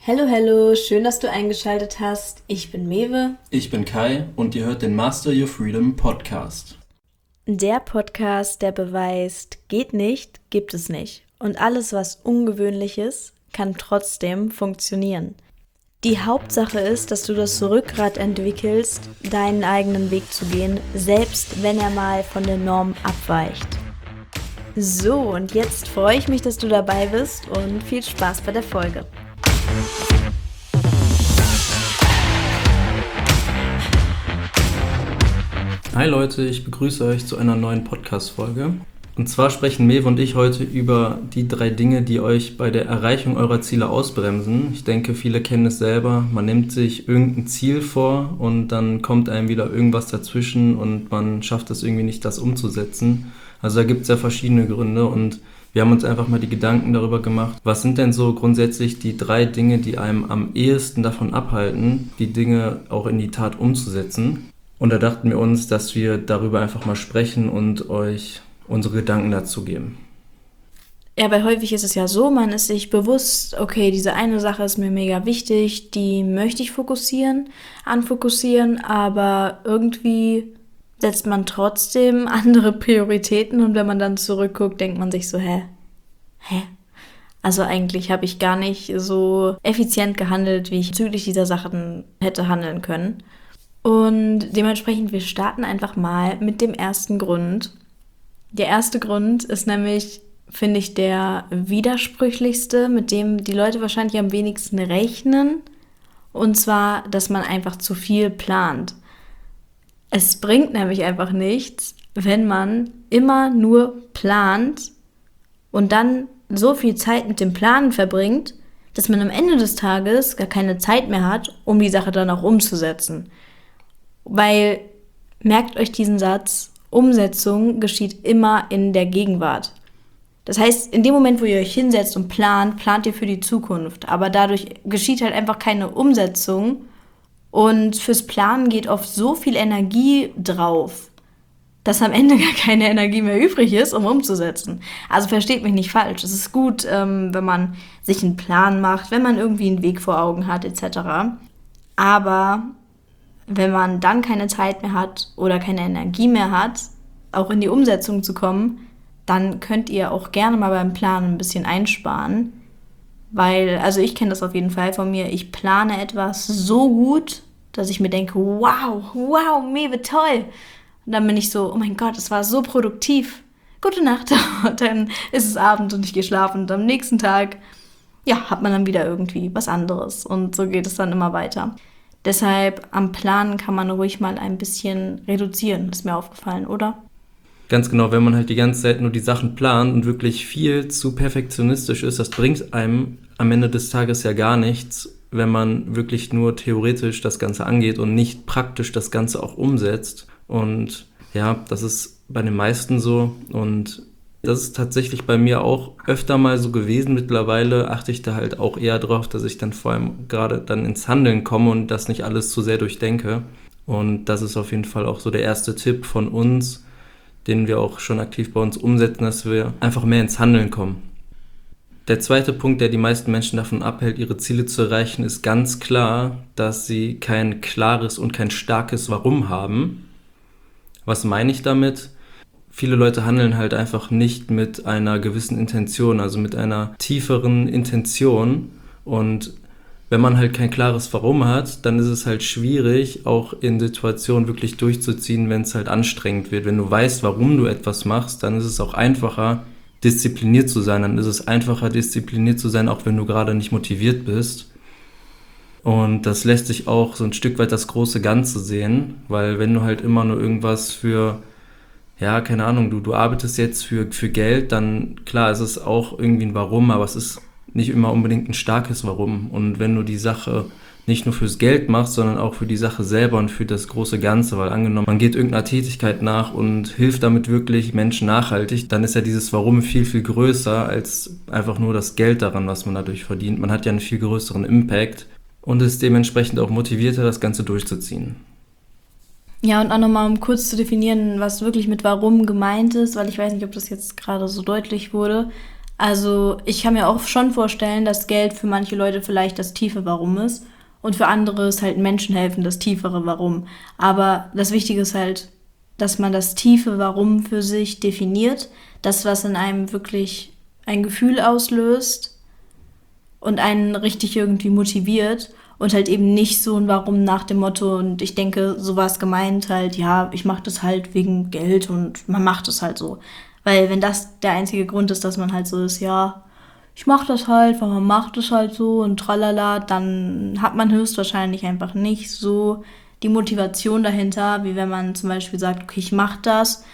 Hello, hello, schön, dass du eingeschaltet hast. Ich bin Mewe. Ich bin Kai und ihr hört den Master Your Freedom Podcast. Der Podcast, der beweist, geht nicht, gibt es nicht. Und alles, was ungewöhnlich ist, kann trotzdem funktionieren. Die Hauptsache ist, dass du das Rückgrat entwickelst, deinen eigenen Weg zu gehen, selbst wenn er mal von der Norm abweicht. So, und jetzt freue ich mich, dass du dabei bist und viel Spaß bei der Folge. Hi Leute, ich begrüße euch zu einer neuen Podcast-Folge. Und zwar sprechen Mewe und ich heute über die 3 Dinge, die euch bei der Erreichung eurer Ziele ausbremsen. Ich denke, viele kennen es selber. Man nimmt sich irgendein Ziel vor und dann kommt einem wieder irgendwas dazwischen und man schafft es irgendwie nicht, das umzusetzen. Also da gibt es ja verschiedene Gründe und wir haben uns einfach mal die Gedanken darüber gemacht, was sind denn so grundsätzlich die 3 Dinge, die einem am ehesten davon abhalten, die Dinge auch in die Tat umzusetzen. Und da dachten wir uns, dass wir darüber einfach mal sprechen und euch unsere Gedanken dazu geben. Ja, weil häufig ist es ja so, man ist sich bewusst, okay, diese eine Sache ist mir mega wichtig, die möchte ich anfokussieren, aber irgendwie setzt man trotzdem andere Prioritäten und wenn man dann zurückguckt, denkt man sich so, hä? Also eigentlich habe ich gar nicht so effizient gehandelt, wie ich bezüglich dieser Sachen hätte handeln können. Und dementsprechend, wir starten einfach mal mit dem ersten Grund. Der erste Grund ist nämlich, finde ich, der widersprüchlichste, mit dem die Leute wahrscheinlich am wenigsten rechnen. Und zwar, dass man einfach zu viel plant. Es bringt nämlich einfach nichts, wenn man immer nur plant und dann so viel Zeit mit dem Planen verbringt, dass man am Ende des Tages gar keine Zeit mehr hat, um die Sache dann auch umzusetzen. Weil, merkt euch diesen Satz, Umsetzung geschieht immer in der Gegenwart. Das heißt, in dem Moment, wo ihr euch hinsetzt und plant ihr für die Zukunft. Aber dadurch geschieht halt einfach keine Umsetzung. Und fürs Planen geht oft so viel Energie drauf, dass am Ende gar keine Energie mehr übrig ist, um umzusetzen. Also versteht mich nicht falsch. Es ist gut, wenn man sich einen Plan macht, wenn man irgendwie einen Weg vor Augen hat, etc. Aber wenn man dann keine Zeit mehr hat oder keine Energie mehr hat, auch in die Umsetzung zu kommen, dann könnt ihr auch gerne mal beim Planen ein bisschen einsparen. Weil, also ich kenne das auf jeden Fall von mir, ich plane etwas so gut, dass ich mir denke, wow, Mewe, toll. Und dann bin ich so, oh mein Gott, es war so produktiv. Gute Nacht. Und dann ist es Abend und ich gehe schlafen. Und am nächsten Tag, ja, hat man dann wieder irgendwie was anderes. Und so geht es dann immer weiter. Deshalb am Planen kann man ruhig mal ein bisschen reduzieren, ist mir aufgefallen, oder? Ganz genau, wenn man halt die ganze Zeit nur die Sachen plant und wirklich viel zu perfektionistisch ist, das bringt einem am Ende des Tages ja gar nichts, wenn man wirklich nur theoretisch das Ganze angeht und nicht praktisch das Ganze auch umsetzt. Und ja, das ist bei den meisten so und das ist tatsächlich bei mir auch öfter mal so gewesen. Mittlerweile achte ich da halt auch eher drauf, dass ich dann vor allem gerade dann ins Handeln komme und das nicht alles zu sehr durchdenke. Und das ist auf jeden Fall auch so der erste Tipp von uns, den wir auch schon aktiv bei uns umsetzen, dass wir einfach mehr ins Handeln kommen. Der zweite Punkt, der die meisten Menschen davon abhält, ihre Ziele zu erreichen, ist ganz klar, dass sie kein klares und kein starkes Warum haben. Was meine ich damit? Viele Leute handeln halt einfach nicht mit einer gewissen Intention, also mit einer tieferen Intention. Und wenn man halt kein klares Warum hat, dann ist es halt schwierig, auch in Situationen wirklich durchzuziehen, wenn es halt anstrengend wird. Wenn du weißt, warum du etwas machst, dann ist es auch einfacher, diszipliniert zu sein. Dann ist es einfacher, diszipliniert zu sein, auch wenn du gerade nicht motiviert bist. Und das lässt sich auch so ein Stück weit das große Ganze sehen, weil wenn du halt immer nur irgendwas für ja, keine Ahnung, du arbeitest jetzt für Geld, dann klar, es ist auch irgendwie ein Warum, aber es ist nicht immer unbedingt ein starkes Warum. Und wenn du die Sache nicht nur fürs Geld machst, sondern auch für die Sache selber und für das große Ganze, weil angenommen, man geht irgendeiner Tätigkeit nach und hilft damit wirklich Menschen nachhaltig, dann ist ja dieses Warum viel, viel größer als einfach nur das Geld daran, was man dadurch verdient. Man hat ja einen viel größeren Impact und ist dementsprechend auch motivierter, das Ganze durchzuziehen. Ja, und auch nochmal, um kurz zu definieren, was wirklich mit Warum gemeint ist, weil ich weiß nicht, ob das jetzt gerade so deutlich wurde. Also ich kann mir auch schon vorstellen, dass Geld für manche Leute vielleicht das tiefe Warum ist und für andere ist halt Menschen helfen das tiefere Warum. Aber das Wichtige ist halt, dass man das tiefe Warum für sich definiert, das, was in einem wirklich ein Gefühl auslöst und einen richtig irgendwie motiviert und halt eben nicht so ein Warum nach dem Motto, und ich denke, so war es gemeint, halt, ja, ich mache das halt wegen Geld und man macht es halt so. Weil wenn das der einzige Grund ist, dass man halt so ist, ja, ich mache das halt, weil man macht es halt so und tralala, dann hat man höchstwahrscheinlich einfach nicht so die Motivation dahinter, wie wenn man zum Beispiel sagt, okay, ich mache das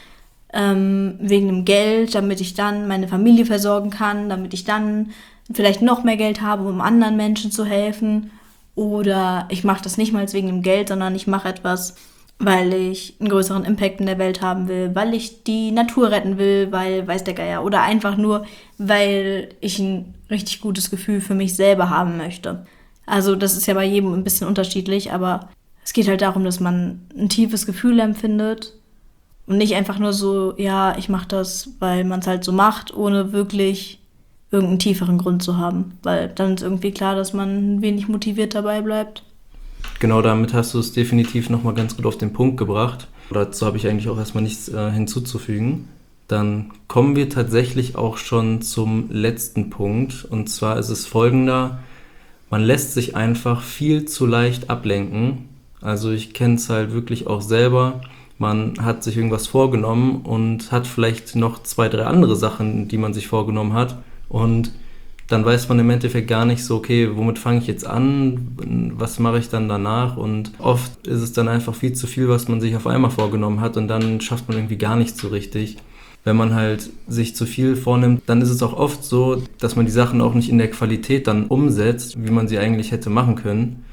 wegen dem Geld, damit ich dann meine Familie versorgen kann, damit ich dann vielleicht noch mehr Geld habe, um anderen Menschen zu helfen. Oder ich mache das nicht mal wegen dem Geld, sondern ich mache etwas, weil ich einen größeren Impact in der Welt haben will, weil ich die Natur retten will, weil weiß der Geier. Oder einfach nur, weil ich ein richtig gutes Gefühl für mich selber haben möchte. Also das ist ja bei jedem ein bisschen unterschiedlich, aber es geht halt darum, dass man ein tiefes Gefühl empfindet und nicht einfach nur so, ja, ich mache das, weil man es halt so macht, ohne wirklich irgendeinen tieferen Grund zu haben. Weil dann ist irgendwie klar, dass man ein wenig motiviert dabei bleibt. Genau, damit hast du es definitiv nochmal ganz gut auf den Punkt gebracht. Dazu habe ich eigentlich auch erstmal nichts hinzuzufügen. Dann kommen wir tatsächlich auch schon zum letzten Punkt. Und zwar ist es folgender: Man lässt sich einfach viel zu leicht ablenken. Also ich kenne es halt wirklich auch selber. Man hat sich irgendwas vorgenommen und hat vielleicht noch 2, 3 andere Sachen, die man sich vorgenommen hat. Und dann weiß man im Endeffekt gar nicht so, okay, womit fange ich jetzt an, was mache ich dann danach, und oft ist es dann einfach viel zu viel, was man sich auf einmal vorgenommen hat, und dann schafft man irgendwie gar nichts so richtig. Wenn man halt sich zu viel vornimmt, dann ist es auch oft so, dass man die Sachen auch nicht in der Qualität dann umsetzt, wie man sie eigentlich hätte machen können.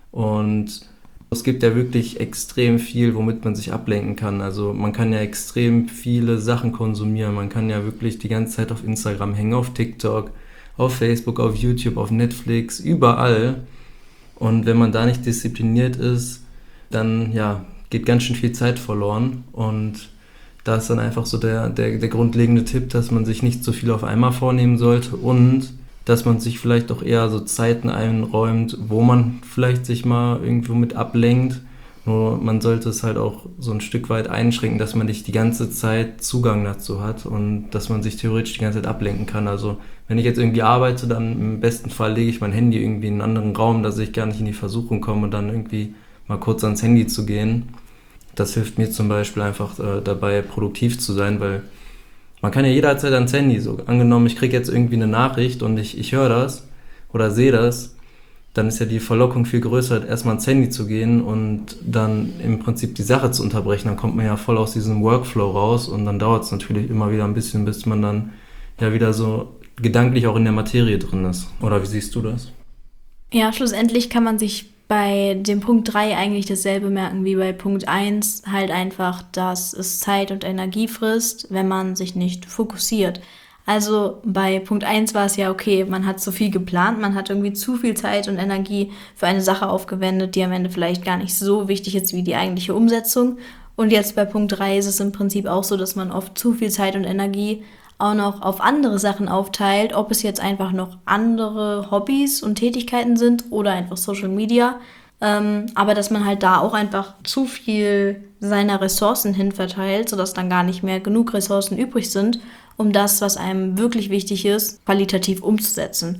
Und es gibt ja wirklich extrem viel, womit man sich ablenken kann. Also man kann ja extrem viele Sachen konsumieren. Man kann ja wirklich die ganze Zeit auf Instagram hängen, auf TikTok, auf Facebook, auf YouTube, auf Netflix, überall. Und wenn man da nicht diszipliniert ist, dann ja, geht ganz schön viel Zeit verloren. Und da ist dann einfach so der grundlegende Tipp, dass man sich nicht so viel auf einmal vornehmen sollte und dass man sich vielleicht auch eher so Zeiten einräumt, wo man vielleicht sich mal irgendwo mit ablenkt. Nur man sollte es halt auch so ein Stück weit einschränken, dass man nicht die ganze Zeit Zugang dazu hat und dass man sich theoretisch die ganze Zeit ablenken kann. Also wenn ich jetzt irgendwie arbeite, dann im besten Fall lege ich mein Handy irgendwie in einen anderen Raum, dass ich gar nicht in die Versuchung komme, dann irgendwie mal kurz ans Handy zu gehen. Das hilft mir zum Beispiel einfach dabei, produktiv zu sein, weil man kann ja jederzeit ans Handy, so angenommen, ich kriege jetzt irgendwie eine Nachricht und ich höre das oder sehe das, dann ist ja die Verlockung viel größer, erstmal ans Handy zu gehen und dann im Prinzip die Sache zu unterbrechen. Dann kommt man ja voll aus diesem Workflow raus und dann dauert es natürlich immer wieder ein bisschen, bis man dann ja wieder so gedanklich auch in der Materie drin ist. Oder wie siehst du das? Ja, schlussendlich kann man sich bei dem Punkt 3 eigentlich dasselbe merken wie bei Punkt 1, halt einfach, dass es Zeit und Energie frisst, wenn man sich nicht fokussiert. Also bei Punkt 1 war es ja okay, man hat zu viel geplant, man hat irgendwie zu viel Zeit und Energie für eine Sache aufgewendet, die am Ende vielleicht gar nicht so wichtig ist wie die eigentliche Umsetzung. Und jetzt bei Punkt 3 ist es im Prinzip auch so, dass man oft zu viel Zeit und Energie auch noch auf andere Sachen aufteilt, ob es jetzt einfach noch andere Hobbys und Tätigkeiten sind oder einfach Social Media, aber dass man halt da auch einfach zu viel seiner Ressourcen hin verteilt, sodass dann gar nicht mehr genug Ressourcen übrig sind, um das, was einem wirklich wichtig ist, qualitativ umzusetzen.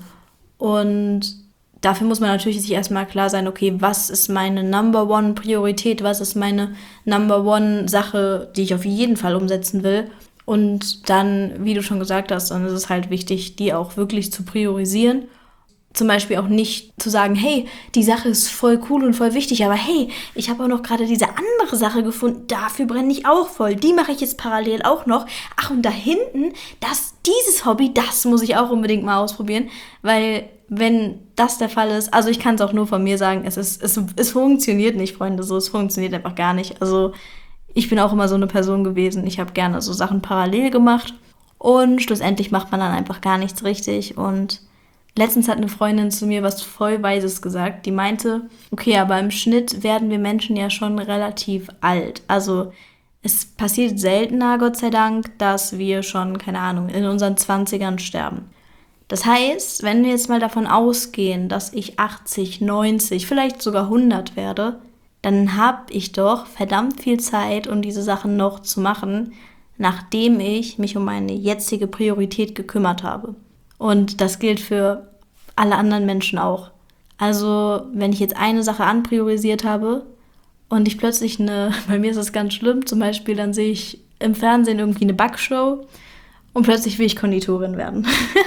Und dafür muss man natürlich sich erstmal klar sein, okay, was ist meine Number One Priorität, was ist meine Number One Sache, die ich auf jeden Fall umsetzen will. Und dann, wie du schon gesagt hast, dann ist es halt wichtig, die auch wirklich zu priorisieren. Zum Beispiel auch nicht zu sagen, hey, die Sache ist voll cool und voll wichtig, aber hey, ich habe auch noch gerade diese andere Sache gefunden, dafür brenne ich auch voll, die mache ich jetzt parallel auch noch. Ach, und da hinten, dieses Hobby, das muss ich auch unbedingt mal ausprobieren, weil wenn das der Fall ist, also ich kann es auch nur von mir sagen, es funktioniert nicht, Freunde, so, es funktioniert einfach gar nicht. Also ich bin auch immer so eine Person gewesen, ich habe gerne so Sachen parallel gemacht und schlussendlich macht man dann einfach gar nichts richtig. Und letztens hat eine Freundin zu mir was voll Weises gesagt, die meinte, okay, aber im Schnitt werden wir Menschen ja schon relativ alt. Also Es passiert seltener, Gott sei Dank, dass wir schon, keine Ahnung, in unseren 20ern sterben. Das heißt, wenn wir jetzt mal davon ausgehen, dass ich 80, 90, vielleicht sogar 100 werde, dann habe ich doch verdammt viel Zeit, um diese Sachen noch zu machen, nachdem ich mich um meine jetzige Priorität gekümmert habe. Und das gilt für alle anderen Menschen auch. Also, wenn ich jetzt eine Sache anpriorisiert habe und ich plötzlich bei mir ist das ganz schlimm, zum Beispiel dann sehe ich im Fernsehen irgendwie eine Backshow und plötzlich will ich Konditorin werden.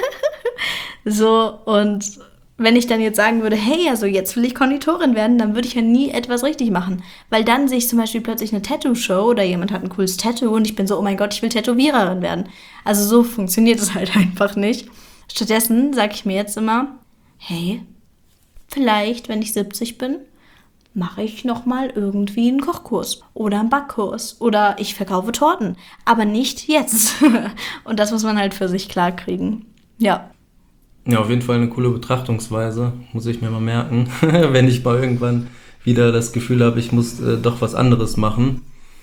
So, und wenn ich dann jetzt sagen würde, hey, also jetzt will ich Konditorin werden, dann würde ich ja nie etwas richtig machen. Weil dann sehe ich zum Beispiel plötzlich eine Tattoo-Show oder jemand hat ein cooles Tattoo und ich bin so, oh mein Gott, ich will Tätowiererin werden. Also so funktioniert es halt einfach nicht. Stattdessen sage ich mir jetzt immer, hey, vielleicht, wenn ich 70 bin, mache ich nochmal irgendwie einen Kochkurs oder einen Backkurs oder ich verkaufe Torten. Aber nicht jetzt. Und das muss man halt für sich klar kriegen. Ja. Ja, auf jeden Fall eine coole Betrachtungsweise, muss ich mir mal merken, wenn ich mal irgendwann wieder das Gefühl habe, ich muss doch was anderes machen.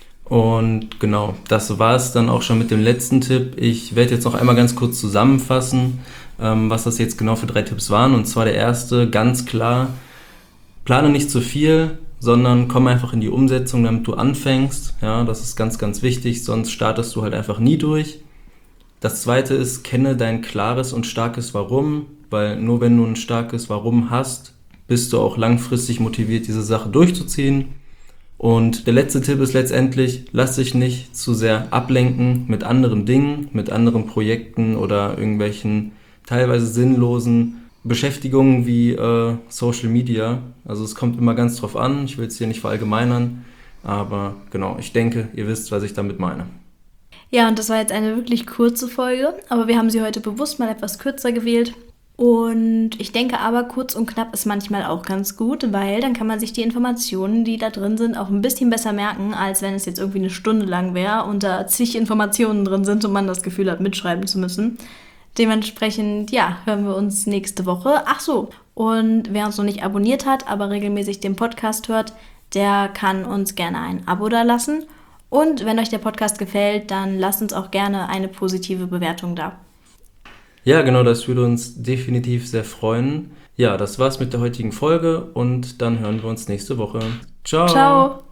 Und genau, das war es dann auch schon mit dem letzten Tipp. Ich werde jetzt noch einmal ganz kurz zusammenfassen, was das jetzt genau für 3 Tipps waren. Und zwar der erste, ganz klar, plane nicht zu viel, sondern komm einfach in die Umsetzung, damit du anfängst. Ja, das ist ganz, ganz wichtig, sonst startest du halt einfach nie durch. Das zweite ist, kenne dein klares und starkes Warum, weil nur wenn du ein starkes Warum hast, bist du auch langfristig motiviert, diese Sache durchzuziehen. Und der letzte Tipp ist letztendlich, lass dich nicht zu sehr ablenken mit anderen Dingen, mit anderen Projekten oder irgendwelchen teilweise sinnlosen Beschäftigungen wie Social Media. Also es kommt immer ganz drauf an, ich will es hier nicht verallgemeinern, aber genau, ich denke, ihr wisst, was ich damit meine. Ja, und das war jetzt eine wirklich kurze Folge, aber wir haben sie heute bewusst mal etwas kürzer gewählt. Und ich denke aber, kurz und knapp ist manchmal auch ganz gut, weil dann kann man sich die Informationen, die da drin sind, auch ein bisschen besser merken, als wenn es jetzt irgendwie eine Stunde lang wäre und da zig Informationen drin sind und man das Gefühl hat, mitschreiben zu müssen. Dementsprechend, ja, hören wir uns nächste Woche. Ach so, und wer uns noch nicht abonniert hat, aber regelmäßig den Podcast hört, der kann uns gerne ein Abo da lassen. Und wenn euch der Podcast gefällt, dann lasst uns auch gerne eine positive Bewertung da. Ja, genau, das würde uns definitiv sehr freuen. Ja, das war's mit der heutigen Folge und dann hören wir uns nächste Woche. Ciao! Ciao!